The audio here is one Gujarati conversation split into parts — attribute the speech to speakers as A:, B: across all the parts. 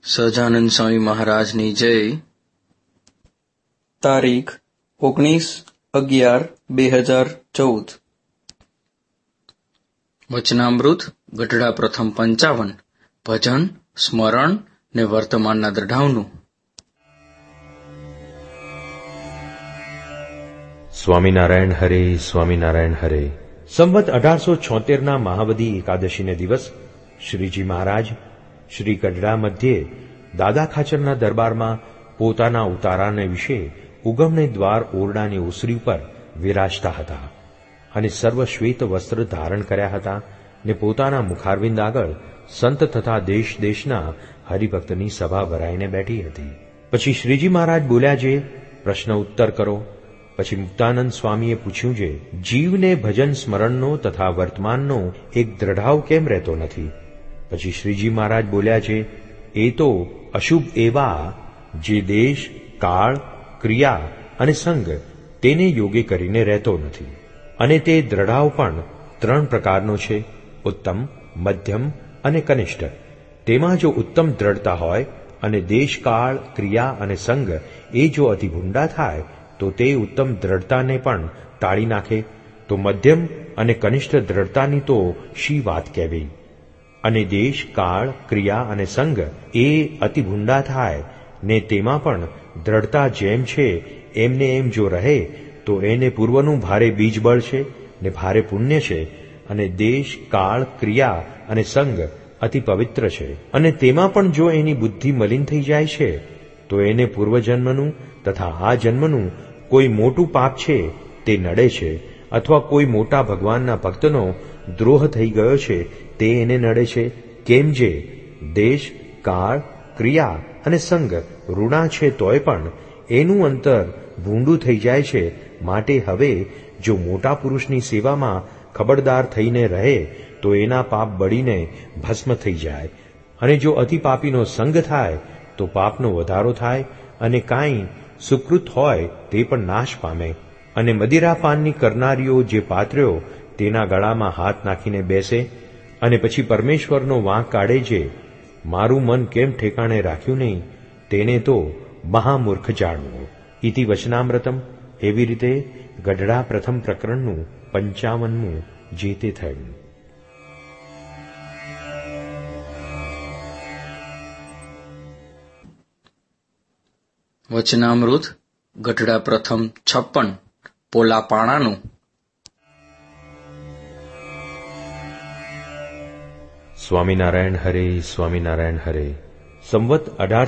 A: સહજાનંદ સ્વામી મહારાજની જય.
B: તારીખ 19/11/2014.
A: વચનામૃત ગઢડા પ્રથમ 55. ભજન, સ્મરણ ને વર્તમાનના દ્રઢાવનું.
C: સ્વામિનારાયણ હરે, સ્વામિનારાયણ હરે. સંવત 1876 મહાવદી એકાદશીને દિવસ શ્રીજી મહારાજ શ્રી ગઢડા મધ્યે દાદા ખાચરના દરબારમાં પોતાના ઉતારાને વિશે ઉગમને દ્વાર ઓરડાની ઓસરી ઉપર વિરાજતા હતા અને સર્વ શ્વેત વસ્ત્ર ધારણ કર્યા હતા ને પોતાના મુખારવિંદ આગળ સંત તથા દેશ દેશના હરિભક્તની સભા ભરાઈને બેઠી હતી. પછી શ્રીજી મહારાજ બોલ્યા જે પ્રશ્ન ઉત્તર કરો. પછી મુક્તાનંદ સ્વામીએ પૂછ્યું છે, જીવને ભજન સ્મરણનો તથા વર્તમાનનો એક દ્રઢાવ કેમ રહેતો નથી? પછી શ્રીજી મહારાજ બોલ્યા છે, એ તો અશુભ એવા જે દેશ, કાળ, ક્રિયા અને સંગ તેને યોગે કરીને રહેતો નથી. અને તે દ્રઢાવ પણ 3 પ્રકારનો છે, ઉત્તમ, મધ્યમ અને કનિષ્ઠ. તેમાં જો ઉત્તમ દ્રઢતા હોય અને દેશ, કાળ, ક્રિયા અને સંગ એ જો અતિભૂંડા થાય તો તે ઉત્તમ દ્રઢતાને પણ ટાળી નાખે, તો મધ્યમ અને કનિષ્ઠ દ્રઢતાની તો શી વાત કહેવી? અને દેશ, કાળ, ક્રિયા અને સંગ એ અતિભૂંડા થાય ને તેમાં પણ દ્રઢતા જેમ છે એમને એમ જો રહે તો એને પૂર્વનું ભારે બીજબળ છે ને ભારે પુણ્ય છે. અને દેશ, કાળ, ક્રિયા અને સંગ અતિ પવિત્ર છે અને તેમાં પણ જો એની બુદ્ધિ મલિન થઈ જાય છે તો એને પૂર્વજન્મનું તથા આ જન્મનું કોઈ મોટું પાપ છે તે નડે છે, અથવા કોઈ મોટા ભગવાનના ભક્તનો દ્રોહ થઈ ગયો છે તે એને નડે છે. કેમ જે દેશ, કાળ, ક્રિયા અને સંગ ઋણા છે તોય પણ એનું અંતર ભૂંડું થઈ જાય છે. માટે હવે જો મોટા પુરુષની સેવામાં ખબરદાર થઈને રહે તો એના પાપ બળીને ભસ્મ થઈ જાય. અને જો અતિ પાપીનો સંગ થાય તો પાપનો વધારો થાય અને કાંઈ સુકૃત હોય તે પણ નાશ પામે. અને મદિરાપાનની કરનારીઓ જે પાત્ર્યો તેના ગળામાં હાથ નાખીને બેસે અને પછી પરમેશ્વરનો વાંક કાઢે છે, મારું મન કેમ ઠેકાણે રાખ્યું નહીં, તેને તો મહામૂર્ખ જાણવું. ઇતિ વચનામૃતમ. એવી રીતે ગઢડા પ્રથમ પ્રકરણનું 55મું જે તે થયું.
A: વચનામૃત ગઢડા પ્રથમ 56. પોલા પાણાનું.
C: સ્વામિનારાયણ હરે, સ્વામિનારાયણ હરે. સંવત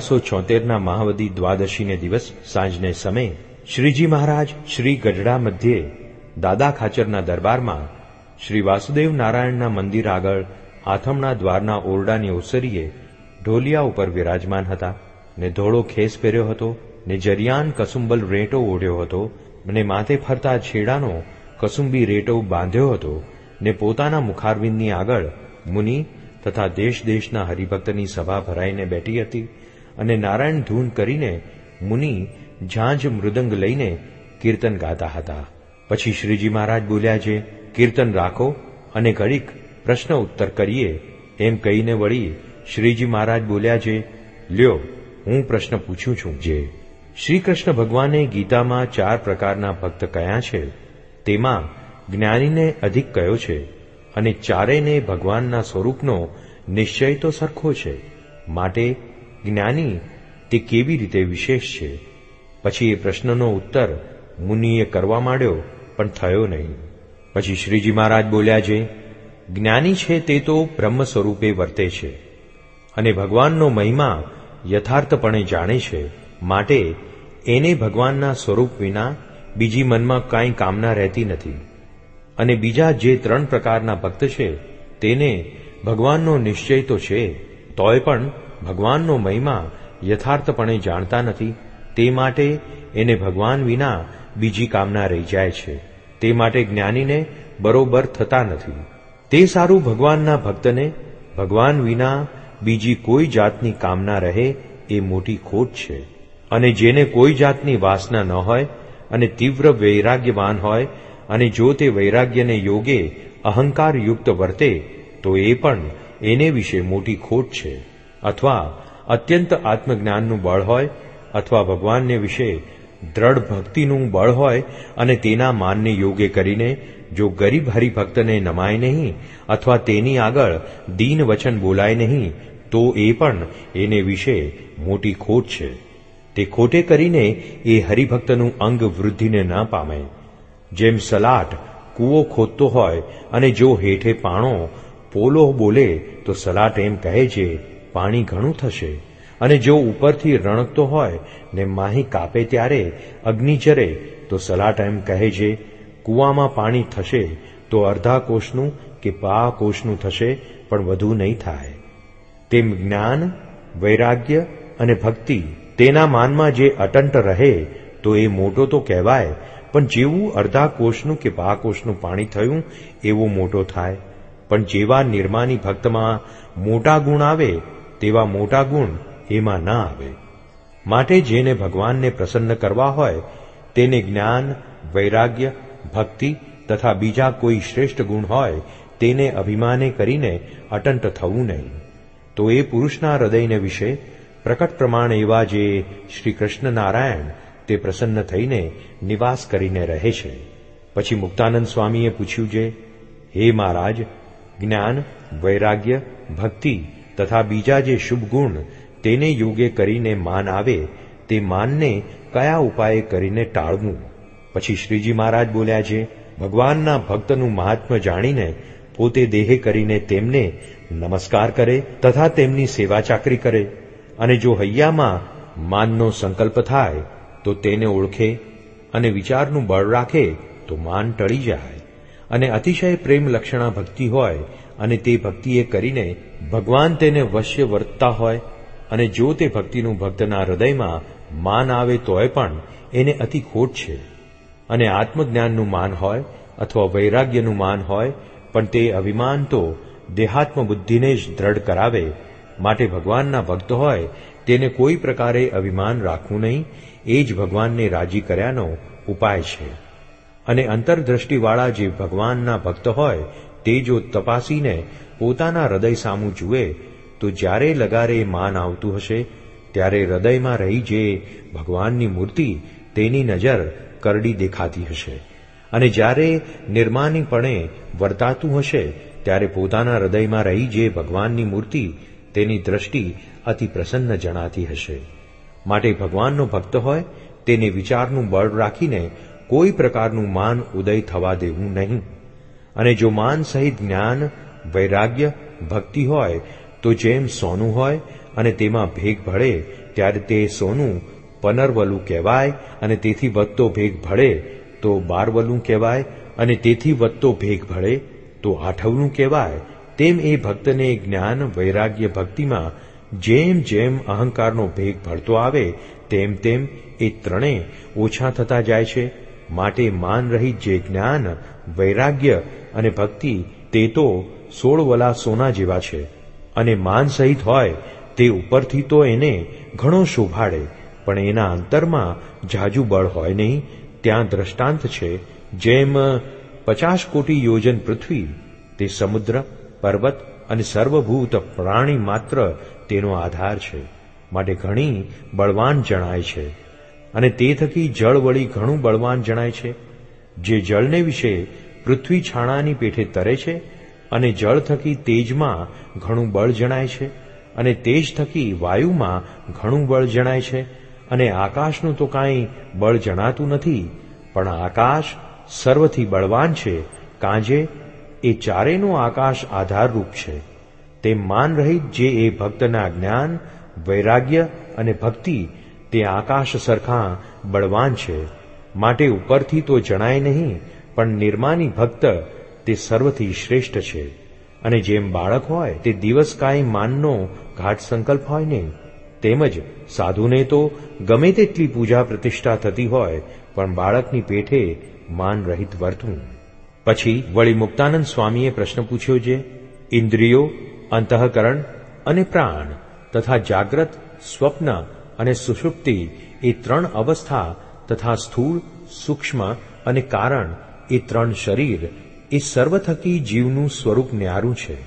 C: 1876 મહાવદી દ્વાદશીને દિવસ સાંજને સમયે શ્રીજી મહારાજ શ્રી ગઢડા મધ્યે દાદા ખાચરના દરબારમાં શ્રી વાસુદેવ નારાયણના મંદિર આગળ આથમણા દ્વારના ઓરડાની ઓસરીએ ઢોલિયા ઉપર વિરાજમાન હતા ને ધોળો ખેસ પહેર્યો હતો ને જરિયાન કસુંબલ રેટો ઓઢ્યો હતો ને માથે ફરતા છેડાનો કસુંબી રેટો બાંધ્યો હતો ને પોતાના મુખારવિંદની આગળ મુનિ તથા દેશ દેશના હરિભક્તની સભા ભરાઈને બેઠી હતી. અને નારાયણ ધૂન કરીને મુનિ ઝાંઝ મૃદંગ લઈને કીર્તન ગાતા હતા. પછી શ્રીજી મહારાજ બોલ્યા છે, કીર્તન રાખો અને ઘડીક પ્રશ્ન ઉત્તર કરીએ. એમ કહીને વળી શ્રીજી મહારાજ બોલ્યા છે, લ્યો હું પ્રશ્ન પૂછું છું. જે શ્રી કૃષ્ણ ભગવાને ગીતામાં 4 પ્રકારના ભક્ત કયા છે તેમાં જ્ઞાનીને અધિક કયો છે અને ચારેયને ભગવાનના સ્વરૂપનો નિશ્ચય તો સરખો છે, માટે જ્ઞાની તે કેવી રીતે વિશેષ છે? પછી એ પ્રશ્નનો ઉત્તર મુનિએ કરવા માંડ્યો પણ થયો નહીં. પછી શ્રીજી મહારાજ બોલ્યા છે, જ્ઞાની છે તે તો બ્રહ્મ સ્વરૂપે વર્તે છે અને ભગવાનનો મહિમા યથાર્થપણે જાણે છે, માટે એને ભગવાનના સ્વરૂપ વિના બીજી મનમાં કાંઈ કામના રહેતી નથી. અને બીજા જે 3 પ્રકારના ભક્ત છે તેને ભગવાનનો નિશ્ચય તો છે તોય પણ ભગવાનનો મહિમા યથાર્થપણે જાણતા નથી. તે માટે એને ભગવાન વિના બીજી કામના રહી જાય છે. તે માટે જ્ઞાનીને બરોબર થતા નથી. તે સારું ભગવાનના ભક્તને ભગવાન વિના બીજી કોઈ જાતની કામના રહે એ મોટી ખોટ છે. અને જેને કોઈ જાતની વાસના ન હોય અને તીવ્ર વૈરાગ્યવાન હોય અને જો તે વૈરાગ્યને યોગે અહંકાર યુક્ત વર્તે તો એ પણ એને વિશે મોટી ખોટ છે. અથવા અત્યંત આત્મજ્ઞાનનું બળ હોય અથવા ભગવાનને વિશે દ્રઢ ભક્તિનું બળ હોય અને તેના માનને યોગ્ય કરીને જો ગરીબ હરિભક્તને નમાય નહીં અથવા તેની આગળ દીન વચન બોલાય નહીં તો એ પણ એને વિશે મોટી ખોટ છે. તે ખોટે કરીને એ હરિભક્તનું અંગ વૃદ્ધિને ન પામે. જેમ સલાટ કૂવો ખોદતો હોય અને જો હેઠે પાણો પોલો બોલે તો સલાટ એમ કહે છે પાણી ઘણું થશે, અને જો ઉપરથી રણકતો હોય ને માહી કાપે ત્યારે અગ્નિ જરે તો સલાટ એમ કહે છે કૂવામાં પાણી થશે તો અડધા કોષનું કે પા કોષનું થશે પણ વધુ નહીં થાય. તેમ જ્ઞાન, વૈરાગ્ય અને ભક્તિ તેના માનમાં જે અટંટ રહે તો એ મોટો તો કહેવાય, પણ જેવું અડધા કોષનું કે પા કોષનું પાણી થયું એવો મોટો થાય. પણ જેવા નિર્માની ભક્તમાં મોટા ગુણ આવે તેવા મોટા ગુણ એમાં ના આવે. માટે જેને ભગવાનને પ્રસન્ન કરવા હોય તેને જ્ઞાન, વૈરાગ્ય, ભક્તિ તથા બીજા કોઈ શ્રેષ્ઠ ગુણ હોય તેને અભિમાને કરીને અટંટ થવું નહીં. તો એ પુરુષના હૃદયને વિશે પ્રકટ પ્રમાણ એવા જે શ્રી કૃષ્ણ નારાયણ તે પ્રસન્ન થઈને નિવાસ કરીને રહે છે. પછી મુક્તાનંદ સ્વામીએ પૂછ્યું છે, હે મહારાજ, જ્ઞાન, વૈરાગ્ય, ભક્તિ તથા બીજા જે શુભ ગુણ તેને યોગ્ય કરીને માન આવે તે માનને કયા ઉપાય કરીને ટાળવું? પછી શ્રીજી મહારાજ બોલ્યા છે, ભગવાનના ભક્તનું મહાત્મ્ય જાણીને પોતે દેહે કરીને તેમને નમસ્કાર કરે તથા તેમની સેવા ચાકરી કરે, અને જો હૈયામાં માનનો સંકલ્પ થાય તો તેને ઓળખે અને વિચારનું બળ રાખે તો માન ટળી જાય. અને અતિશય પ્રેમ લક્ષણા ભક્તિ હોય અને તે ભક્તિએ કરીને ભગવાન તેને વશ્ય વર્તતા હોય, અને જો તે ભક્તિનું ભક્તના હૃદયમાં માન આવે તોય પણ એને અતિ ખોટ છે. અને આત્મજ્ઞાનનું માન હોય અથવા વૈરાગ્યનું માન હોય પણ તે અભિમાન તો દેહાત્મ બુદ્ધિને જ દ્રઢ કરાવે. માટે ભગવાનના ભક્ત હોય તેને કોઈ પ્રકારે અભિમાન રાખવું નહીં, એ જ ભગવાનને રાજી કર્યાનો ઉપાય છે. અને અંતરદ્રષ્ટિવાળા જે ભગવાનના ભક્ત હોય તે જો તપાસીને પોતાના હૃદય સામું જુએ તો જ્યારે લગારે માન આવતું હશે ત્યારે હૃદયમાં રહી જે ભગવાનની મૂર્તિ તેની નજર કરડી દેખાતી હશે, અને જ્યારે નિર્માનીપણે વર્તાતું હશે ત્યારે પોતાના હૃદયમાં રહી જે ભગવાનની મૂર્તિ તેની દ્રષ્ટિ અતિ પ્રસન્ન જણાતી હશે. માટે ભગવાનનો ભક્ત હોય તેને વિચારનું બળ રાખીને કોઈ પ્રકારનું માન ઉદય થવા દેવું નહીં. અને જો માન સહિત જ્ઞાન, વૈરાગ્ય, ભક્તિ હોય તો જેમ સોનું હોય અને તેમાં ભેગ ભળે ત્યારે તે સોનું પનરવલું કહેવાય, અને તેથી વધતો ભેગ ભળે તો બારવલું કહેવાય, અને તેથી વધતો ભેગ ભળે તો આઠવલું કહેવાય. તેમ એ ભક્તને જ્ઞાન, વૈરાગ્ય, ભક્તિમાં જેમ જેમ અહંકારનો ભેગ ભળતો આવે તેમ તેમ એ ત્રણેય ઓછા થતા જાય છે. માટે માન રહિત જે જ્ઞાન, વૈરાગ્ય અને ભક્તિ તે તો 16 વલા સોના જેવા છે, અને માન સહિત હોય તે ઉપરથી તો એને ઘણો શોભાડે પણ એના અંતરમાં જાજુ બળ હોય નહીં. ત્યાં દ્રષ્ટાંત છે, જેમ 50 કોટી યોજન પૃથ્વી તે સમુદ્ર, પર્વત અને સર્વભૂત પ્રાણી માત્ર તેનો આધાર છે, માટે ઘણી બળવાન જણાય છે. અને તે થકી જળ વળી ઘણું બળવાન જણાય છે. જે જળને વિશે પૃથ્વી છાણાની પેઠે તરે છે, અને જળ થકી તેજમાં ઘણું બળ જણાય છે, અને તેજ થકી વાયુમાં ઘણું બળ જણાય છે, અને આકાશનું તો કાંઈ બળ જણાતું નથી, પણ આકાશ સર્વથી બળવાન છે, કાંજે એ ચારેયનો આકાશ આધારરૂપ છે. તેમ માન રહિત જે એ ભક્તના જ્ઞાન, વૈરાગ્ય અને ભક્તિ તે આકાશ સરખા બળવાન છે. માટે ઉપરથી તો જણાય નહીં, પણ નિર્માની ભક્ત તે સર્વથી શ્રેષ્ઠ છે. અને જેમ બાળક હોય તે દિવસ કાંઈ માનનો ઘાટ સંકલ્પ હોય નહીં, તેમજ સાધુને તો ગમે તેટલી પૂજા પ્રતિષ્ઠા થતી હોય પણ બાળકની પેઠે માન રહિત વર્તવું. પછી વળી મુક્તાનંદ સ્વામીએ પ્રશ્ન પૂછ્યો છે, ઇન્દ્રિયો, અંતઃકરણ અને પ્રાણ તથા જાગ્રત, સ્વપ્ન અને સુષુપ્તિ એ 3 અવસ્થા તથા સ્થૂળ, સૂક્ષ્મ અને કારણ એ 3 શરીર એ સર્વ થકી જીવનું સ્વરૂપ ન્યારું છે.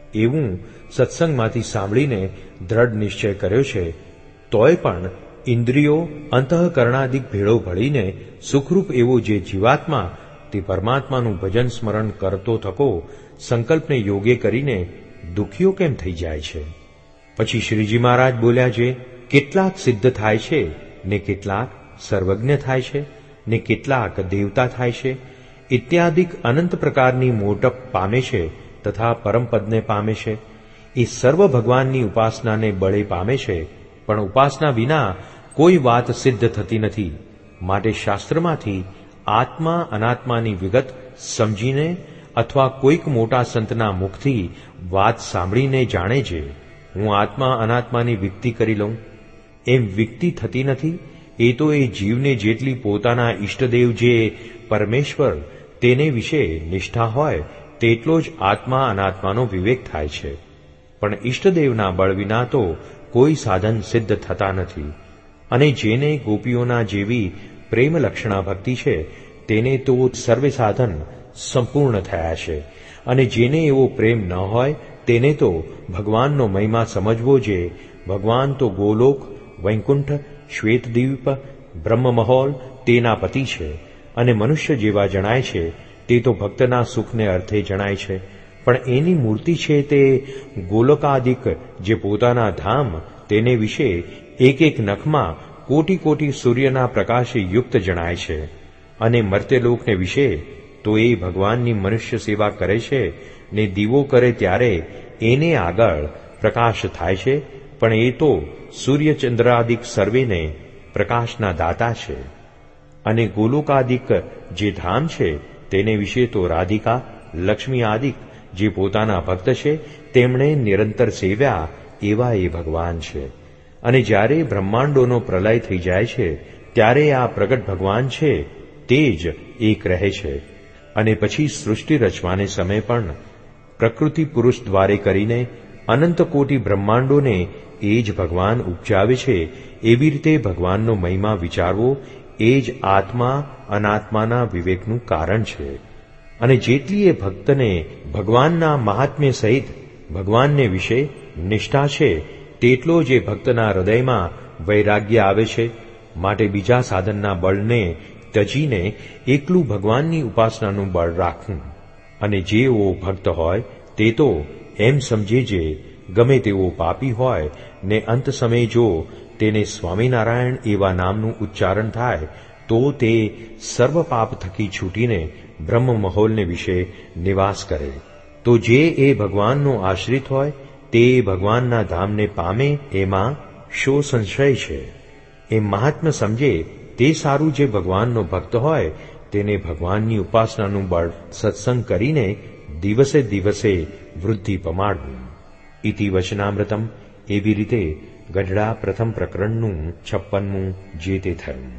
C: એવું સત્સંગમાંથી સાંભળીને દ્રઢ નિશ્ચય કર્યો છે, તોય પણ ઇન્દ્રિયો અંતઃકરણાદિક ભેળો ભળીને સુખરૂપ એવો જે જીવાત્મા તે પરમાત્માનું ભજન સ્મરણ કરતો થકો સંકલ્પને યોગે કરીને દુઃખીઓ કેમ થઈ જાય છે? પછી શ્રીજી મહારાજ બોલ્યા છે, કેટલાક સિદ્ધ થાય છે ને કેટલાક સર્વજ્ઞ થાય છે ને કેટલાક દેવતા થાય છે, ઇત્યાદિક અનંત પ્રકારની મોટપ પામે છે તથા પરમપદને પામે છે. એ સર્વ ભગવાનની ઉપાસનાને બળે પામે છે, પણ ઉપાસના વિના કોઈ વાત સિદ્ધ થતી નથી. માટે શાસ્ત્રમાંથી આત્મા અનાત્માની વિગત સમજીને અથવા કોઈક મોટા સંતના મુખથી વાત સાંભળીને જાણે છે, હું આત્મા અનાત્માની વિકતિ કરી લઉં, એમ વિકતિ થતી નથી. એ તો એ જીવને જેટલી પોતાના ઈષ્ટદેવ જે પરમેશ્વર તેને વિશે નિષ્ઠા હોય તેટલો જ આત્મા અનાત્માનો વિવેક થાય છે. પણ ઈષ્ટદેવના બળ વિના તો કોઈ સાધન સિદ્ધ થતા નથી. અને જેને ગોપીઓના જેવી પ્રેમ લક્ષણા ભક્તિ છે તેને તો સર્વે સાધન સંપૂર્ણ થયા છે. અને જેને એવો પ્રેમ ન હોય તેને તો ભગવાનનો મહિમા સમજવો જે ભગવાન તો ગોલોક, વૈકુંઠ, શ્વેતદ્વીપ, બ્રહ્મમહોલ તેના પતિ છે. અને મનુષ્ય જેવા જણાય છે તે તો ભક્તના સુખને અર્થે જણાય છે, પણ એની મૂર્તિ છે તે ગોલકાદિક જે પોતાના ધામ તેને વિશે એક એક નખમાં કોટી કોટી સૂર્યના પ્રકાશે યુક્ત જણાય છે. અને મર્ત્યલોકને વિશે તો એ ભગવાનની મનુષ્ય સેવા કરે છે ને દીવો કરે ત્યારે એને આગળ પ્રકાશ થાય છે, પણ એ તો સૂર્યચંદ્રાદિક સર્વેને પ્રકાશના દાતા છે. અને ગોલોકાદિક જે ધામ છે તેને વિશે તો રાધિકા, લક્ષ્મી આદિક જે પોતાના ભક્ત છે તેમણે નિરંતર સેવ્યા એવા એ ભગવાન છે. અને જ્યારે બ્રહ્માંડોનો પ્રલય થઈ જાય છે ત્યારે આ પ્રગટ ભગવાન છે તે જ એક રહે છે. અને પછી સૃષ્ટિ રચવાને સમય પણ પ્રકૃતિ પુરુષ દ્વારે કરીને અનંત કોટી બ્રહ્માંડોને એ જ ભગવાન ઉપજાવે છે. એવી રીતે ભગવાનનો મહિમા વિચારવો એ જ આત્મા અનાત્માના વિવેકનું કારણ છે. અને જેટલી એ ભક્તને ભગવાનના મહાત્મ્ય સહિત ભગવાનને વિશે નિષ્ઠા છે તેટલો જ એ ભક્તના હૃદયમાં વૈરાગ્ય આવે છે. માટે બીજા સાધનના બળને ત્યજીને એકલું ભગવાનની ઉપાસનાનું બળ રાખવું. અને જેવો ભક્ત હોય તે તો એમ સમજે જે ગમે તેવો પાપી હોય ને અંત સમયે જો તેને સ્વામિનારાયણ એવા નામનું ઉચ્ચારણ થાય તો તે સર્વ પાપ થકી છૂટીને બ્રહ્મ મહોલને વિશે નિવાસ કરે. તો જે એ ભગવાનનો આશ્રિત હોય તે ભગવાનના ધામને પામે એમાં શો સંશય છે? એ મહાત્મ્ય સમજે તે સારું. જે ભગવાનનો ભક્ત હોય તેને ભગવાનની ઉપાસનાનું બળ સત્સંગ કરીને દિવસે દિવસે વૃદ્ધિ પમાડવું. ઇતિ વચનામૃતમ. એવી રીતે ગઢડા પ્રથમ પ્રકરણનું 56મું જે તે થયું.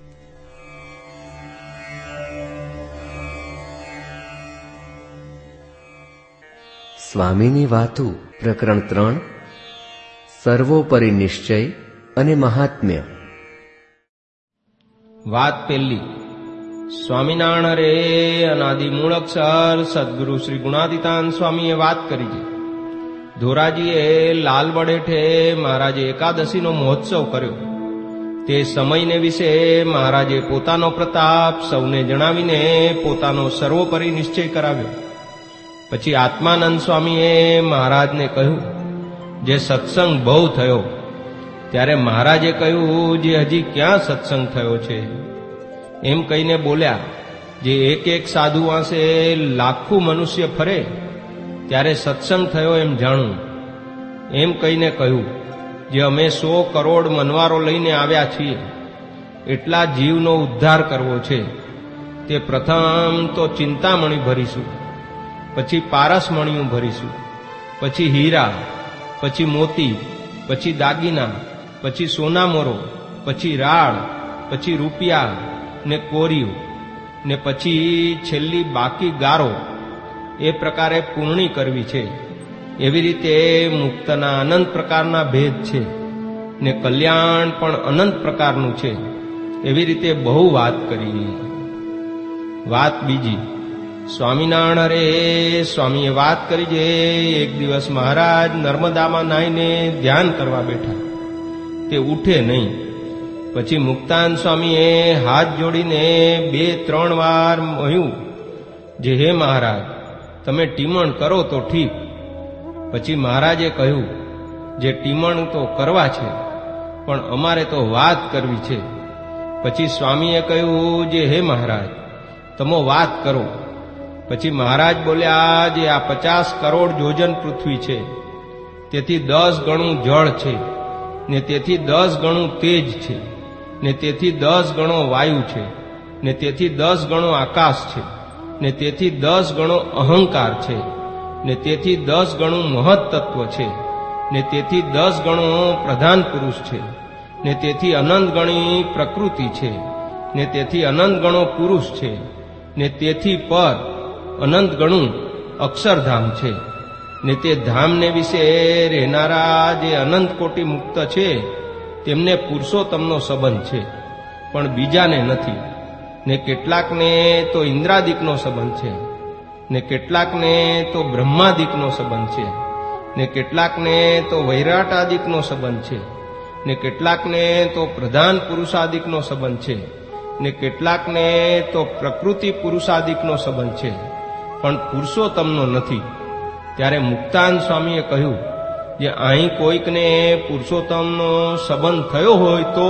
D: સ્વામીની વાતો પ્રકરણ 3 સર્વોપરી નિશ્ચય અને મહાત્મ્ય.
E: વાત પહેલી. સ્વામિનારાયણ રે અનાદિ મૂળ અક્ષર સદગુરુ શ્રી ગુણાતીતાન સ્વામીએ વાત કરી છે. ધોરાજીએ લાલબડેઠે મહારાજે એકાદશીનો મહોત્સવ કર્યો. તે સમયને વિશે મહારાજે પોતાનો પ્રતાપ સૌને જણાવીને પોતાનો સર્વોપરી નિશ્ચય કરાવ્યો. પછી આત્માનંદ સ્વામીએ મહારાજને કહ્યું, જે સત્સંગ બહુ થયો. ત્યારે મહારાજે કહ્યું, જે હજી ક્યાં સત્સંગ થયો છે? એમ કહીને બોલ્યા, જે એક એક સાધુ વાંસે લાખું મનુષ્ય ફરે ત્યારે સત્સંગ થયો એમ જાણું. એમ કહીને કહ્યું, જે અમે 100 કરોડ મનવારો લઈને આવ્યા છીએ એટલા જીવનો ઉદ્ધાર કરવો છે. તે પ્રથમ તો ચિંતામણી ભરીશું, પછી પારસમણીયું ભરીશું, પછી હીરા, પછી મોતી, પછી દાગીના, પછી સોનામોરો, પછી રાળ, પછી રૂપિયા ને કોરિયું ને પછી છેલ્લી બાકી ગારો. એ પ્રકારે પૂર્ણી કરવી છે. એવી રીતે મુક્તના અનંત પ્રકારના ભેદ છે ને કલ્યાણ પણ અનંત પ્રકારનું છે. એવી રીતે બહુ વાત કરી. વાત બીજી. સ્વામિનારાયણ હરે સ્વામીએ વાત કરી છે, એક દિવસ મહારાજ નર્મદામાં નાહીને ધ્યાન કરવા બેઠા. તે ઉઠે નહીં. પછી મુક્તાન સ્વામીએ હાથ જોડીને 2-3 વાર કહ્યું જે હે મહારાજ, તમે ટીમણ કરો તો ઠીક. પછી મહારાજે કહ્યું, જે ટીમણ તો કરવા છે, પણ અમારે તો વાત કરવી છે. પછી સ્વામીએ કહ્યું, જે હે મહારાજ, તમે વાત કરો. પછી મહારાજ બોલ્યા, જે આ 50 કરોડ યોજન પૃથ્વી છે, તેથી 10 ગણું જળ છે, ને તેથી 10 ગણું તેજ છે, ને તેથી 10 ગણો વાયુ છે, ને તેથી 10 ગણો આકાશ છે, ને તેથી 10 ગણો અહંકાર છે, ને તેથી 10 ગણું મહત્તત્વ છે, ને તેથી 10 ગણો પ્રધાન પુરુષ છે, ને તેથી અનંત ગણી પ્રકૃતિ છે, ને તેથી અનંત ગણો પુરુષ છે, ને તેથી પર અનંત ગણું અક્ષરધામ છે, ને તે ધામને વિશે રહેનારા જે અનંત કોટી મુક્ત છે તેમને પુરુષોત્તમનો સંબંધ છે, પણ બીજાને નથી. ને કેટલાકને તો ઇન્દ્રાદિકનો સંબંધ છે, ને કેટલાકને તો બ્રહ્માદિકનો સંબંધ છે, ને કેટલાકને તો વૈરાટાદિકનો સંબંધ છે, ને કેટલાકને તો પ્રધાન પુરુષાદિકનો સંબંધ છે, ને કેટલાકને તો પ્રકૃતિ પુરુષાદિકનો સંબંધ છે, પણ પુરુષોત્તમનો નથી. ત્યારે મુક્તાન સ્વામીએ કહ્યું, જે અહીં કોઈકને પુરુષોત્તમનો સંબંધ થયો હોય તો?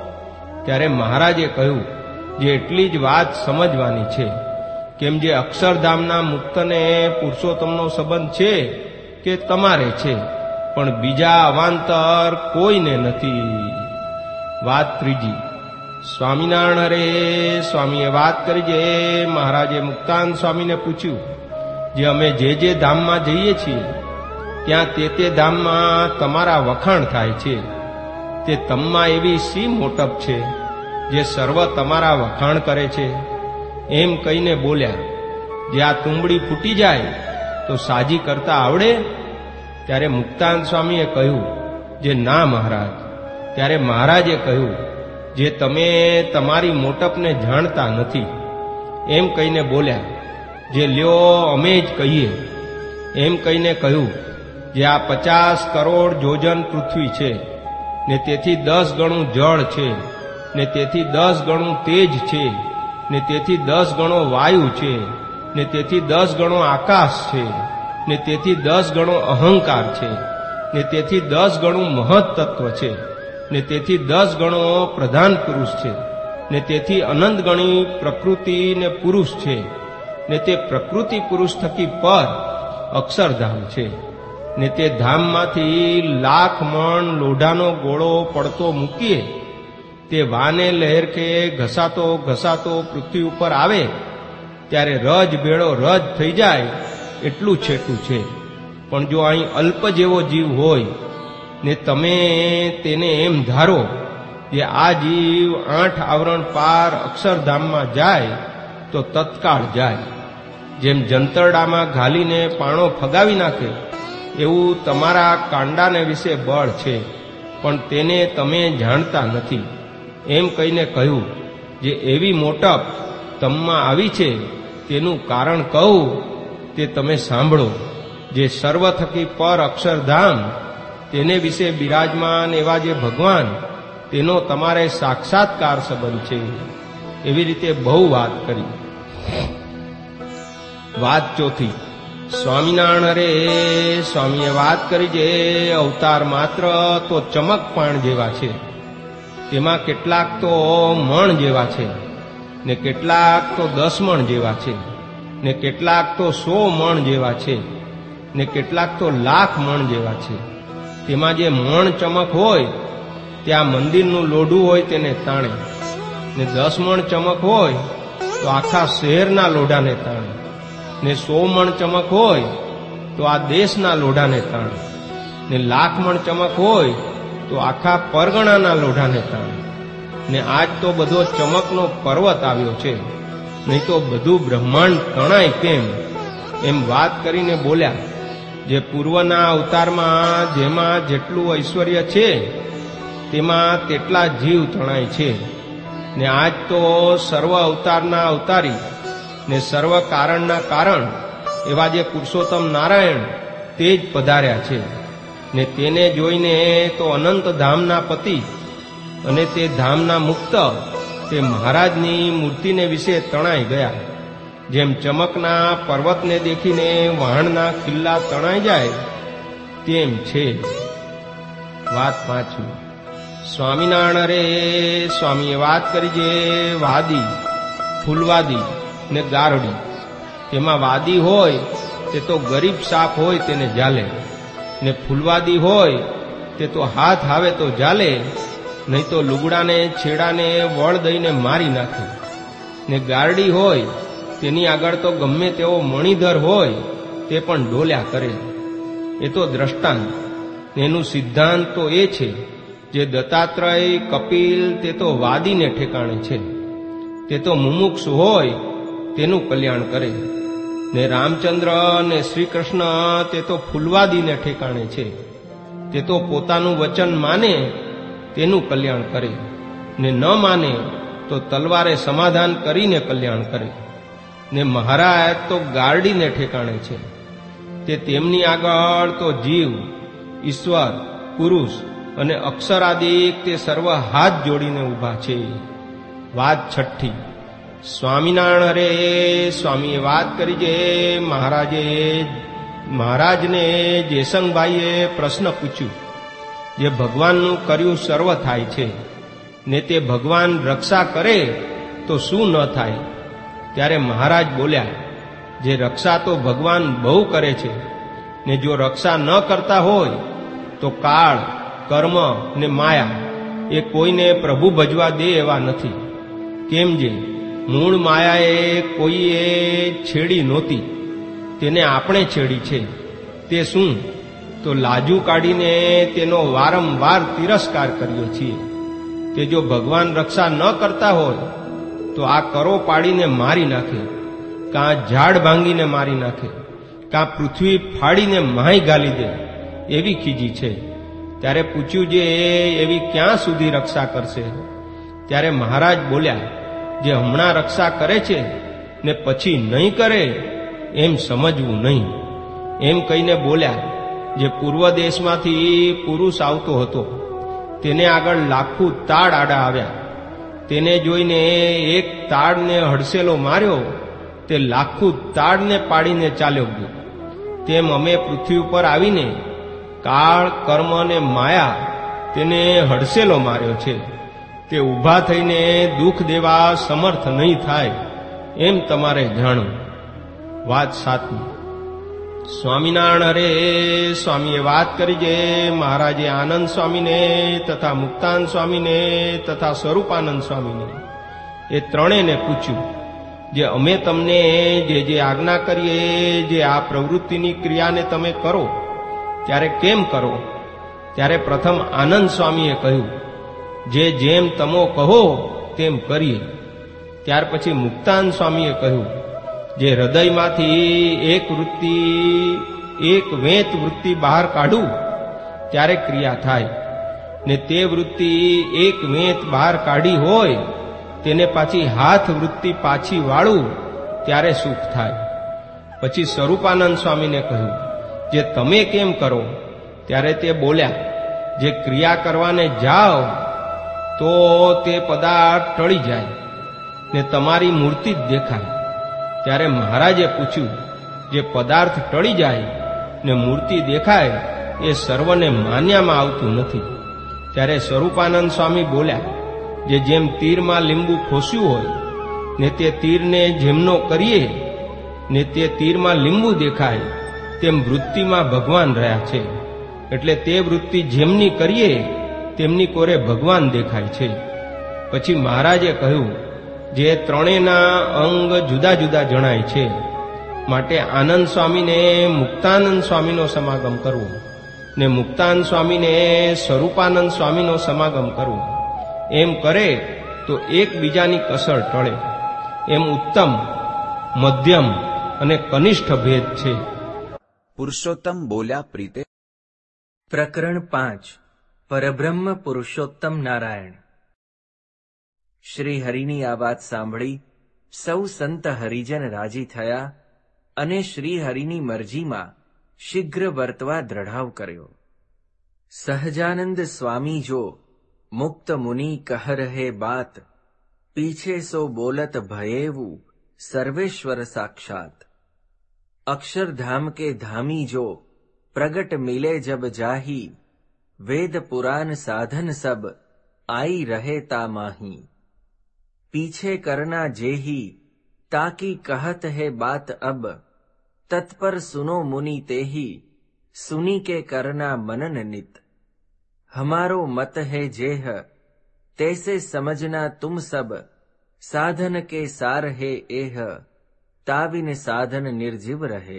E: ત્યારે મહારાજે કહ્યું, જે એટલી જ વાત સમજવાની છે, કેમ જે અક્ષરધામના મુક્તને પુરુષોત્તમનો સંબંધ છે કે તમારે છે, પણ બીજા અવાંતર કોઈને નથી. વાત ત્રીજી. સ્વામિનારાયણ હરે સ્વામીએ વાત કરી છે, મહારાજે મુક્તાન સ્વામીને પૂછ્યું, જે અમે જે ધામમાં જઈએ છીએ ત્યાં તે ધામમાં તમારા વખાણ થાય છે, તે તમમાં એવી શી મોટપ છે જે સર્વ તમારા વખાણ કરે છે? એમ કહીને બોલ્યા, જે આ તુંબડી ફૂટી જાય તો સાજી કરતા આવડે? ત્યારે મુક્તાન સ્વામીએ કહ્યું, જે ના મહારાજ. ત્યારે મહારાજે કહ્યું, જે તમે તમારી મોટપને જાણતા નથી. એમ કહીને બોલ્યા, જે લ્યો અમે જ કહીએ. એમ કહીને કહ્યું, જે આ 50 કરોડ યોજન પૃથ્વી છે, ને તેથી 10 ગણું જળ છે, ને તેથી 10 ગણું તેજ છે, ને તેથી 10 ગણો વાયુ છે, ને તેથી 10 ગણો આકાશ છે, ને તેથી 10 ગણો અહંકાર છે, ને તેથી 10 ગણું મહત્તત્વ છે, ને તેથી 10 ગણો પ્રધાન પુરુષ છે, ને તેથી અનંત ગણી પ્રકૃતિ ને પુરુષ છે, ને તે પ્રકૃતિ પુરુષ થકી પર અક્ષરધામ છે, ને તે ધામમાંથી 1,00,000 મણ લોઢાનો ગોળો પડતો મૂકીએ તે વાને લહેરખે ઘસાતો ઘસાતો પૃથ્વી ઉપર આવે ત્યારે રજ ભેળો રજ થઈ જાય એટલું છેટું છે. પણ જો અહીં અલ્પ જેવો જીવ હોય ને તમે તેને એમ ધારો કે આ જીવ 8 આવરણ પાર અક્ષરધામમાં જાય તો તત્કાળ જાય. જેમ જંતરડામાં ઘાલીને પાણો ફગાવી નાખે એવું તમારા કાંડાને વિશે બળ છે, પણ તેને તમે જાણતા નથી. એમ કહીને કહ્યું, જે એવી મોટપ તમમાં આવી છે તેનું કારણ કહું તે તમે સાંભળો. જે સર્વ થકી પર અક્ષરધામ તેને વિશે બિરાજમાન એવા જે ભગવાન તેનો તમારે સાક્ષાત્કાર સંબંધ છે. એવી રીતે બહુ વાત કરી. વાત ચોથી. સ્વામિનારાયણ હરે સ્વામીએ વાત કરી જે અવતાર માત્ર તો ચમકપાણ જેવા છે, તેમાં કેટલાક તો મણ જેવા છે, ને કેટલાક તો 10 મણ જેવા છે, ને કેટલાક તો 100 મણ જેવા છે, ને કેટલાક તો 1,00,000 મણ જેવા છે. તેમાં જે મણ ચમક હોય ત્યાં મંદિરનું લોઢું હોય તેને તાણે, ને 10 મણ ચમક હોય તો આખા શહેરના લોઢાને તાણે, ને 100 મણ ચમક હોય તો આ દેશના લોઢાને તાણે, ને 1,00,000 મણ ચમક હોય તો આખા પરગણાના લોઢાને તાણે. ને આજ તો બધો ચમકનો પર્વત આવ્યો છે, નહીં તો બધું બ્રહ્માંડ તણાય કેમ? એમ વાત કરીને બોલ્યા, જે પૂર્વના અવતારમાં જેમાં જેટલું ઐશ્વર્ય છે તેમાં તેટલા જીવ તણાય છે. ને આજ તો સર્વ અવતારના અવતારી ને સર્વ કારણના કારણ એવા જે પુરુષોત્તમ નારાયણ તે જ પધાર્યા છે. ને તેને જોઈને તો અનંત ધામના પતિ અને તે ધામના મુક્ત તે મહારાજની મૂર્તિને વિશે તણાઈ ગયા. જેમ ચમકના પર્વતને દેખીને વહાણના કિલ્લા તણાઈ જાય તેમ છે. વાત 5. સ્વામિનારાયણ રે સ્વામીએ વાત કરી જે વાદી, ફૂલવાદી ને ગારડી. તેમાં વાદી હોય તે તો ગરીબ સાપ હોય તેને જાલે, ને ફૂલવાદી હોય તે તો હાથ આવે તો જાલે, નહીં તો લુગડાને છેડાને વળ દઈને મારી નાખે. ને ગારડી હોય તેની આગળ તો ગમે તેવો મણિધર હોય તે પણ ડોલ્યા કરે. એ તો દ્રષ્ટાંત. એનું સિદ્ધાંત તો એ છે જે દત્તાત્રેય, કપિલ તે તો વાદીને ઠેકાણે છે. તે તો મુમુક્ષુ હોય તેનું કલ્યાણ કરે. ને રામચંદ્ર ને શ્રી કૃષ્ણ તે તો ફૂલવાદીને ઠેકાણે છે. તે તો પોતાનું વચન માને તેનું કલ્યાણ કરે, ને ન માને તો તલવારે સમાધાન કરીને કલ્યાણ કરે. ને મહારાજ તો ગારડીને ઠેકાણે છે. તે તેમની આગળ તો જીવ, ઈશ્વર, પુરુષ અને અક્ષરાદિક તે સર્વ હાથ જોડીને ઊભા છે. વાત 6. સ્વામિનારાયણ રે સ્વામીએ વાત કરી જે મહારાજને જેસંગભાઈએ પ્રશ્ન પૂછ્યું જે ભગવાનનું કર્યું સર્વ થાય છે, ને તે ભગવાન રક્ષા કરે તો શું ન થાય? ત્યારે મહારાજ બોલ્યા જે રક્ષા તો ભગવાન બહુ કરે છે, ને જો રક્ષા ન કરતા હોય તો કાળ, કર્મ ને માયા એ કોઈને પ્રભુ ભજવા દે એવા નથી. કેમ જે મૂળ માયાએ કોઈએ છેડી નહોતી, તેને આપણે છેડી છે. તે શું? તો લાજુ કાઢીને તેનો વારંવાર તિરસ્કાર કર્યો છીએ. તે જો ભગવાન રક્ષા ન કરતા હોય તો આ કરો પાડીને મારી નાખે, કાં ઝાડ ભાંગીને મારી નાખે, કાં પૃથ્વી ફાડીને માહી ગાલી દે એવી ખીજી છે. ત્યારે પૂછ્યું જે એવી ક્યાં સુધી રક્ષા કરશે? ત્યારે મહારાજ બોલ્યા જે હમણાં રક્ષા કરે છે ને પછી નહીં કરે એમ સમજવું નહીં. એમ કહીને બોલ્યા જે પૂર્વ દેશમાંથી પુરુષ આવતો હતો, તેને આગળ લાખું તાડ આડા આવ્યા. તેને જોઈને એક તાડને હડસેલો માર્યો, તે લાખું તાડને પાડીને ચાલ્યો ગયો. તેમ અમે પૃથ્વી ઉપર આવીને કાળ, કર્મ અને માયા તેને હડસેલો માર્યો છે. તે ઊભા થઈને દુઃખ દેવા સમર્થ નહીં થાય એમ તમારે જાણો. વાત 7. સ્વામિનારાયણ રે સ્વામીએ વાત કરી જે મહારાજે આનંદ સ્વામીને તથા મુક્તાનંદ સ્વામીને તથા સ્વરૂપાનંદ સ્વામીને એ ત્રણેયને પૂછ્યું જે અમે તમને જે આજ્ઞા કરીએ જે આ પ્રવૃત્તિની ક્રિયાને તમે કરો ત્યારે કેમ કરો? ત્યારે પ્રથમ આનંદ સ્વામીએ કહ્યું જે જેમ તમો કહો તેમ કરીએ. ત્યાર પછી મુક્તાનંદ સ્વામીએ કહ્યું જે હૃદયમાંથી એક વેત વૃત્તિ બહાર કાઢું ત્યારે ક્રિયા થાય, ને તે વૃત્તિ એક વેત બહાર કાઢી હોય તેને પાછી હાથ વૃત્તિ પાછી વાળું ત્યારે સુખ થાય. પછી સ્વરૂપાનંદ સ્વામીને કહ્યું જે તમે કેમ કરો? ત્યારે તે બોલ્યા જે ક્રિયા કરવાને જાઓ તો તે પદાર્થ ટળી જાય ને તમારી મૂર્તિ જ દેખાય. ત્યારે મહારાજે પૂછ્યું જે પદાર્થ ટળી જાય ને મૂર્તિ દેખાય એ સર્વને માન્યામાં આવતું નથી. ત્યારે સ્વરૂપાનંદ સ્વામી બોલ્યા જે જેમ તીરમાં લીંબુ ખોસ્યું હોય ને તે તીરને જેમનો કરીએ ને તે તીરમાં લીંબુ દેખાય તેમ વૃત્તિમાં ભગવાન રહ્યા છે. એટલે તે વૃત્તિ જેમની કરીએ તેમની કોરે ભગવાન દેખાય છે. પછી મહારાજે કહ્યું જે ત્રણેયના અંગ જુદા જુદા જણાય છે, માટે આનંદ સ્વામીને મુક્તાનંદ સ્વામીનો સમાગમ કરવો ને મુક્તાનંદ સ્વામીને સ્વરૂપાનંદ સ્વામીનો સમાગમ કરવો. એમ કરે તો એકબીજાની કસર ટળે. એમ ઉત્તમ, મધ્યમ અને કનિષ્ઠ ભેદ છે.
F: પુરુષોત્તમ બોલ્યા પ્રીતે.
G: પ્રકરણ 5. પરબ્રહ્મ પુરુષોત્તમ નારાયણ. શ્રી હરિની આ વાત સાંભળી
D: સૌ સંત હરિજન રાજી થયા અને શ્રી હરિની મરજીમાં શીઘ્ર વર્તવા દ્રઢાવ કર્યો. સહજાનંદ સ્વામી જો મુક્ત મુનિ કહ રહે બાત, પીછે સો બોલત ભયેવું સર્વેશ્વર સાક્ષાત. अक्षरधाम के धामी जो प्रगट मिले जब जाही, वेद पुराण साधन सब आई रहे ता माही. पीछे करना जेही ताकि कहत है बात अब, तत्पर सुनो मुनि तेही सुनी के करना मनन नित. हमारो मत है जेह तैसे समझना तुम सब, साधन के सार है एह ताविन साधन निर्जीव रहे.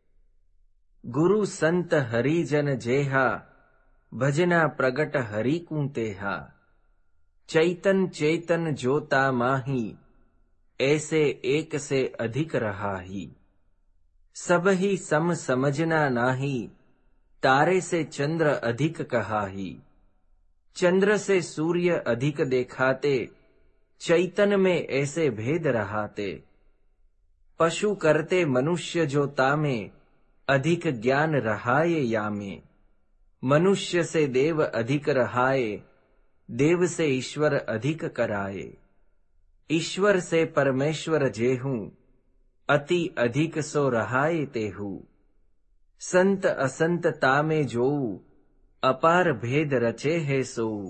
D: गुरु संत हरिजन जेहा भजना प्रगट हरि कुंतेहा. चैतन चेतन जोता माही ऐसे एक से अधिक रहा ही. सब ही सम समझना नाही तारे से चंद्र अधिक कहा ही. चंद्र से सूर्य अधिक देखाते चैतन में ऐसे भेद रहाते. पशु करते मनुष्य जो तामे अधिक ज्ञान रहाये यामे. मनुष्य से देव अधिक रहाये देव से ईश्वर अधिक कराये. ईश्वर से परमेश्वर जेहू अति अधिक सो रहाये तेहू. संत असंत तामे जोऊ अपार भेद रचे है सोऊ.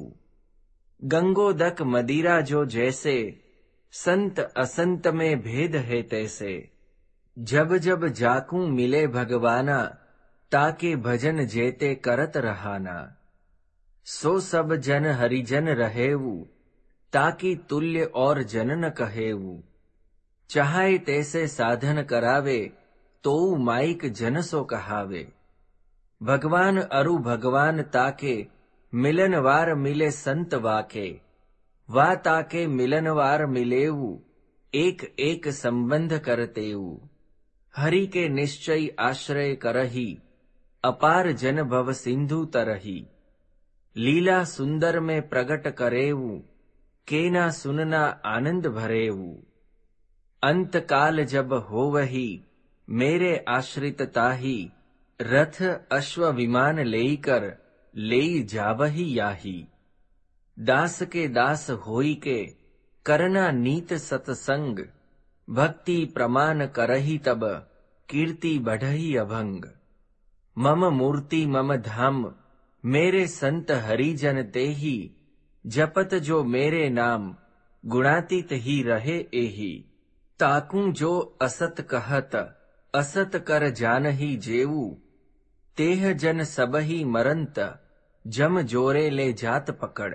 D: गंगोदक मदिरा जो जैसे संत असंत में भेद है तैसे. जब जब जाकू मिले भगवाना ताके भजन जेते करत रहाना. सो सब जन हरिजन रहेऊ ताकि तुल्य और जन न कहेऊ. चाहे तैसे साधन करावे तो माइक जन सो कहावे. भगवान अरु भगवान ताके मिलनवार मिले संत वाके. वा ताके मिलनवार मिलेऊ एक एक संबंध करतेऊ. हरि के निश्चय आश्रय करही अपार जन भव सिंधु तरही. लीला सुंदर में प्रगट करेऊ के ना सुनना आनंद भरेऊ. अंत काल जब होवही मेरे आश्रित ताही. रथ अश्व विमान लेकर लेई जावही याही. दास के दास होई के करना नीत सतसंग. भक्ति प्रमाण करही तब कीर्ति बढ़ही अभंग. मम मूर्ति मम धाम मेरे संत हरिजन तेही. जपत जो मेरे नाम गुणातीत ही रहे एही. ताकू जो असत कहत असत कर जानही जेऊ. तेह जन सबही मरंत जम जोरे ले जात पकड़.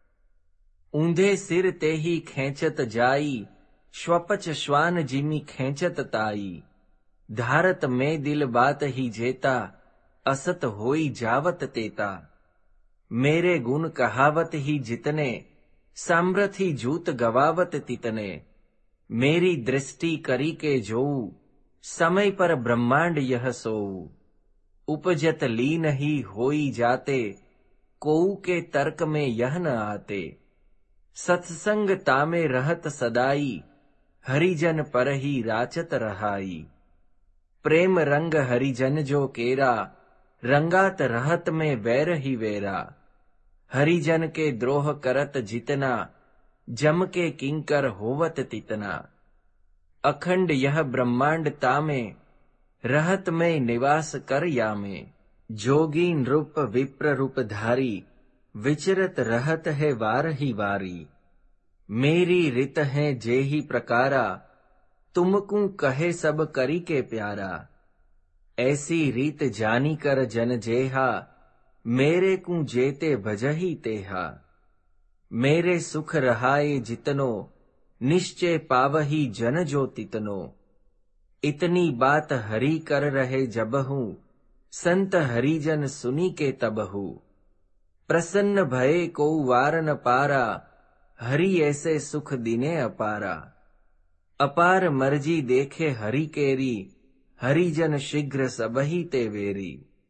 D: ऊंधे सिर तेही खेचत जाई श्वपच श्वान जिमी खेचत ताई. धारत में दिल बात ही जेता असत होई जावत तेता. मेरे गुण कहावत ही जितने सामर्थी जूत गवावत तितने. मेरी दृष्टि करी के जोऊ समय पर ब्रह्मांड यह सोऊ. उपजत लीन ही होई जाते कोऊ के तर्क में यह न आते. सत्संग तामे रहत सदाई हरिजन पर ही राचत रहाई. प्रेम रंग हरिजन जो केरा रंगात रहत में वैर ही वेरा. हरिजन के द्रोह करत जितना जम के किंकर होवत तितना. अखंड यह ब्रह्मांड तामे रहत में निवास कर यामे. जोगी नृप विप्र रूप धारी विचरत रहत है वार ही वारी. मेरी रित है जेही प्रकारा तुमकू कहे सब करी के प्यारा. ऐसी रीत जानी कर जन जेहा मेरे कू जेते भजही तेहा. मेरे सुख रहाए जितनो निश्चय पावही जन जो तितनो. इतनी बात हरि कर रहे जबहू संत हरिजन सुनी के तबहू. प्रसन्न भये को वार न पारा हरि ऐसे सुख दिने अपारा. अपार मर्जी देखे हरि केरी हरिजन शीघ्र सबही ते वेरी.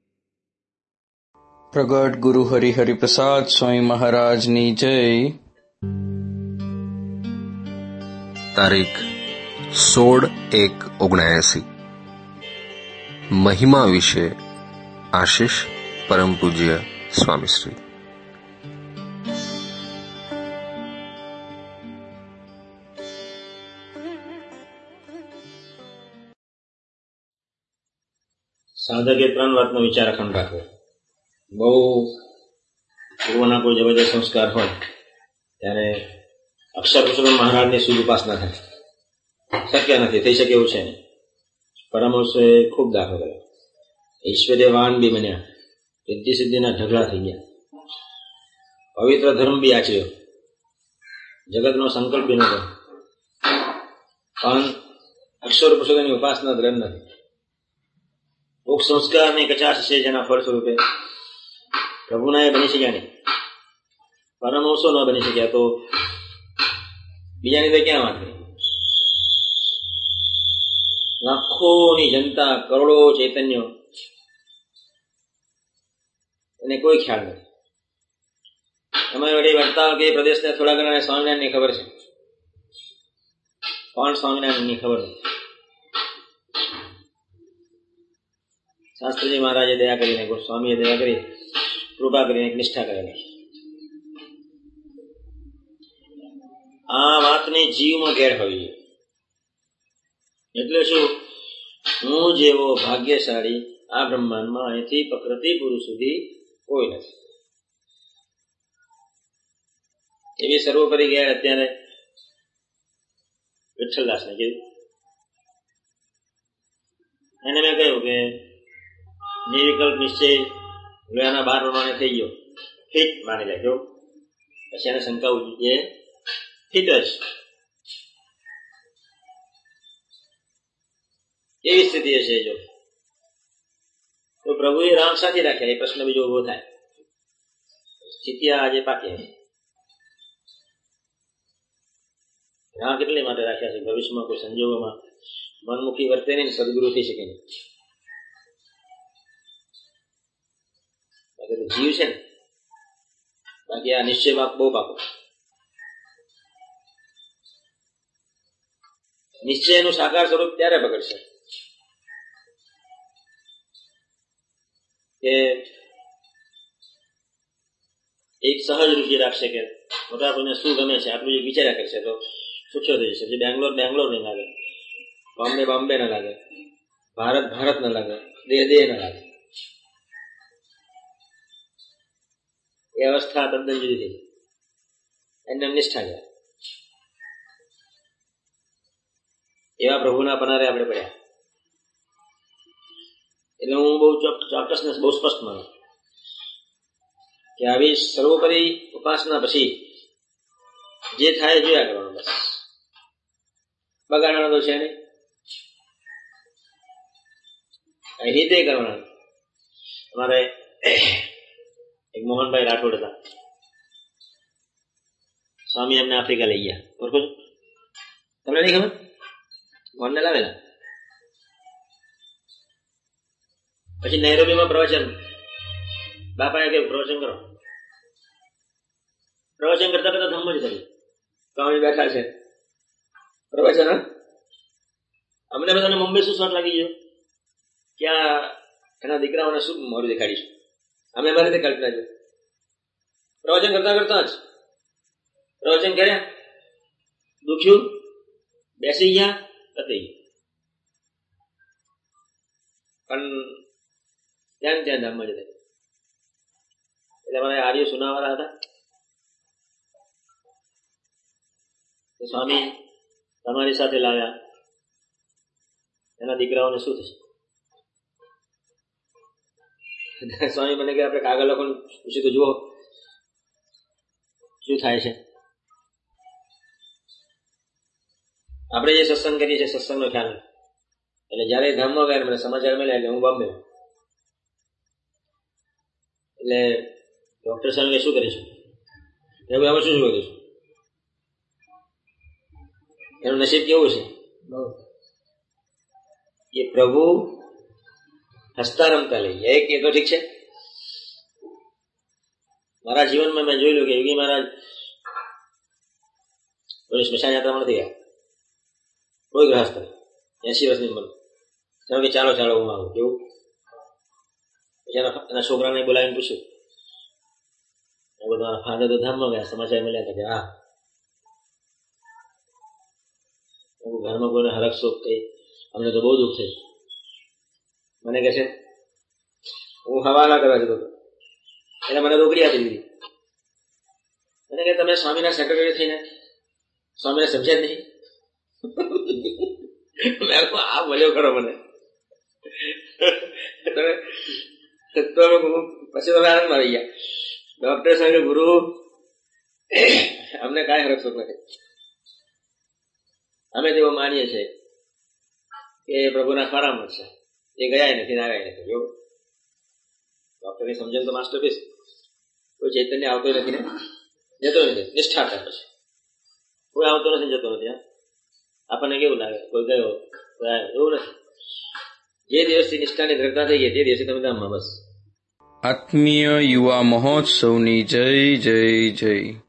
A: प्रगट गुरु हरि हरि प्रसाद स्वामी महाराजની જય. તારીખ
H: 16/1/79 મહિમા વિશે આશીષ પરમ પૂજ્ય સ્વામીશ્રી.
I: સાધકે 3 વાતનો વિચાર અખંડ રાખવો. બહુ પૂર્વના કોઈ જબરજસ્ત સંસ્કાર હોય ત્યારે અક્ષર પુરુષોત્તમ મહારાજની શુદ્ધ ઉપાસના થાય. શક્ય નથી, થઈ શકે એવું છે નહીં. પરમહંસોએ ખૂબ દાખલો કર્યો. ઈશ્વર્યવાન બી બન્યા, સિદ્ધિ સિદ્ધિના ઢગલા થઈ ગયા, પવિત્ર ધર્મ બી આચર્યો, જગતનો સંકલ્પ બી નતો, પણ અક્ષર પુરુષોત્તમની ઉપાસના દ્રઢ નથી. ભોગ સંસ્કારની કચાશ છે જેના ફળ સ્વરૂપે પ્રભુના એ બની શક્યા નહીં, પરમહંસો ન બની શક્યા, તો બીજાની તો ક્યાં વાત કરી? લાખોની જનતા, કરોડો ચૈતન્ય, એને કોઈ ખ્યાલ નથી. અમે વળી વડતાલ કે પ્રદેશના થોડા ઘણા સ્વામિનારાયણની ખબર છે, પણ સ્વામિનારાયણની ખબર નથી. શાસ્ત્રીજી મહારાજે દયા કરીને, સ્વામીએ દયા કરી, કૃપા કરીને એક નિષ્ઠા કરેલી. આ વાતની જીવમાં ઘેર હોવી જોઈએ. એટલે શું? હું જેવો ભાગ્યશાળી આ બ્રહ્માંડમાં અહીંથી પ્રકૃતિ પુરુષ સુધી કોઈ નથી. એવી સર્વોપરી ગયા અત્યારે વિઠ્ઠલદાસને કીધું. એને મેં કહ્યું કે નિર્વિકલ્પ નિશ્ચય લોયાના 12 પ્રમાણે થઈ ગયો, ફિટ માની લે. કેવું? પછી એને શંકા ઉઠી, એ ફિટ જ. કેવી સ્થિતિ હશે જો? તો પ્રભુએ રામ સાથે રાખ્યા, એ પ્રશ્ન બીજો ઉભો થાય. સ્થિતિ આજે પાકી. રામ કેટલી માટે રાખ્યા છે? ભવિષ્યમાં કોઈ સંજોગોમાં મનમુખી વર્તે નહીં, સદગુરુ થઈ શકે નહીં. જીવ છે ને, બાકી આ નિશ્ચયમાં બહુ પાકો. નિશ્ચયનું સાકાર સ્વરૂપ ત્યારે પકડશે કે એક સહજ રુચિ રાખશે કે મોટા કોઈને શું ગમે છે આટલું એક વિચાર્યા કરશે તો છૂટ્યો થઈ જશે. જે બેંગ્લોર નહીં લાગે, બોમ્બે ના લાગે, ભારત ના લાગે, દેહ ના લાગે. એ અવસ્થા તદ્દન જુદી થઈ. એને નિષ્ઠા જાય. એવા પ્રભુના પનારે આપણે પડ્યા. એટલે હું બહુ ચોક્કસનેસ બહુ સ્પષ્ટ માનું કે આવી સર્વોપરી ઉપાસના પછી જે થાય જોયા કરવાનું, બસ બગાડવાનો તો છે નહીં. અહીં તે કરવાના. અમારે એક મોહનભાઈ રાઠોડ હતા, સ્વામી એમને આફ્રિકા લઈ ગયા. ઓળખો છો? તમને નહીં ખબર? મોહનને લાવેલા. પછી નૈરોબીમાં પ્રવચન, બાપાએ કહ્યું પ્રવચન કરો. પ્રવચન કરતા કરતા ધમ્મ જ કર્યું. સ્વામી બેઠા છે, પ્રવચન. અમને બધાને મુંબઈ શું શોટ લાગી ગયો કે એના દીકરાઓને શું મોડું દેખાડીશું. અમે અમારી રીતે કલ્પના છે. પ્રવચન કરતા કરતા જ પ્રવચન કર્યા, દુખ્યું, બેસી ગયા, પતી ગયું. પણ ત્યાં ધામમાં જતા. એટલે અમારે આર્ય સુનાવાળા હતા. સ્વામી તમારી સાથે લાવ્યા, એના દીકરાઓને શું થશે? સ્વામી મને કે આપણે કાગળ લોકોને પૂછ્યું તો જુઓ શું થાય છે. આપણે જે સત્સંગ કરીએ છીએ સત્સંગનો ખ્યાલ નથી. એટલે જયારે ધામમાં ગયા મને સમાચાર મળ્યા એટલે હું બોમ્બે. એટલે ડોક્ટર સાહેબ શું કરીશું? એવું આમાં શું કરીશું? એનું નસીબ કેવું છે કે પ્રભુ હસતા રમતા લઈ જાય. એક તો ઠીક છે. મારા જીવનમાં મેં જોયેલું કે યોગી મહારાજ કોઈ સ્મશાન યાત્રામાં નથી ગયા, કોઈ ગ્રહસ્થ 80 વર્ષની ઉંમર જાણો કે ચાલો ચાલો હું આવું કેવું એના છોકરાને બોલાવીને પૂછ્યું તમારા ફાધર તો ધામમાં ગયા સમાચાર મળ્યા હતા કે હા ઘરમાં કોઈને હરક શોખ કઈ અમને તો બહુ દુઃખ થયું મને કહે છે હું હવાલા કરવા જતો હતો એટલે મને નોકરી આપી દીધી મને કે તમે સ્વામીના સેક્રેટરી થઈને સ્વામીને સમજ્યા જ નહીં આ મળ્યો ખરો મને પછી તમે આનંદમાં આવી ગયા ડોક્ટર સાહેબ ગુરુ અમને કાંઈ હરક શોખ નથી અમે તેઓ માનીએ છીએ કે પ્રભુના ખરામાં છે એ ગયા નથી ના ગયા નથી એવું ડોક્ટરની સમજણ તો માસ્ટરપીસ કોઈ ચૈતન્ય આવતો નથી ને જતો નથી નિષ્ઠા થાય પછી કોઈ આવતો નથી જતો નથી આપણને કેવું લાગે કોઈ ગયો એવું નથી જે દિવસથી નિષ્ઠાની દ્રઢતા થઈ ગઈ તે દિવસે તમે ધામમાં બસ
A: આત્મીય યુવા મહોત્સવની જય જય જય.